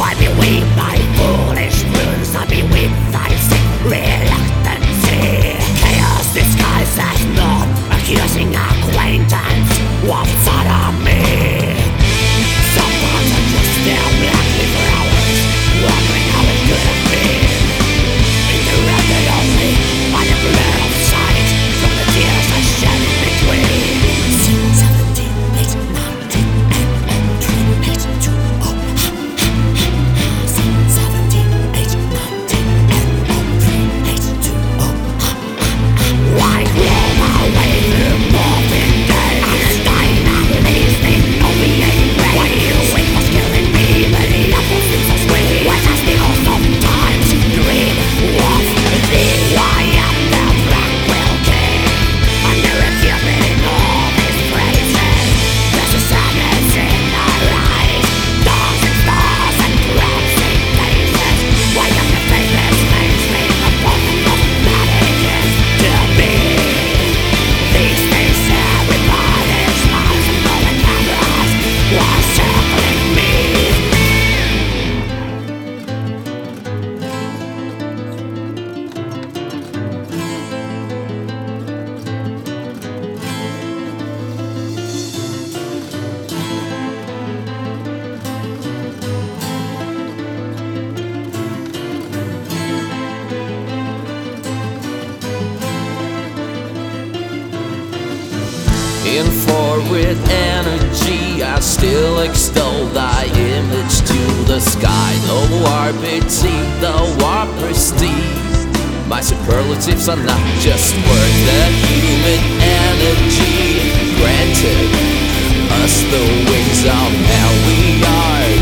Why be weak by foolish rules? I be weak thy sick reluctancy. Chaos disguised as not accusing acquaintance. What's out of me? Sometimes I just stare blankly for hours, wondering how it could have been. Interrupted only by the blur of sight from the tears I shed in between. 17, 8, 19, and 3, 8, 2, oh, 17, 8, 19, and 3, 8, 2, oh, why crawl my way through morphing days? I'm dying at least in opiate rays. Why you wait for killing me, but the apple seems so sweet? Why I still sometimes dream of thee? Why am the tranquil king? Under a cupid in all these phrases. There's a sadness in the light, dogs and stars and crimson faces. Why am the faceless mainstream the bottom of managers to be? These days everybody smiles and all the cameras was circling me. In forward energy, I still extol thy image to the sky. The warpity, the war prestige. My superlatives are not just words, the human energy granted us the wings of hell. We are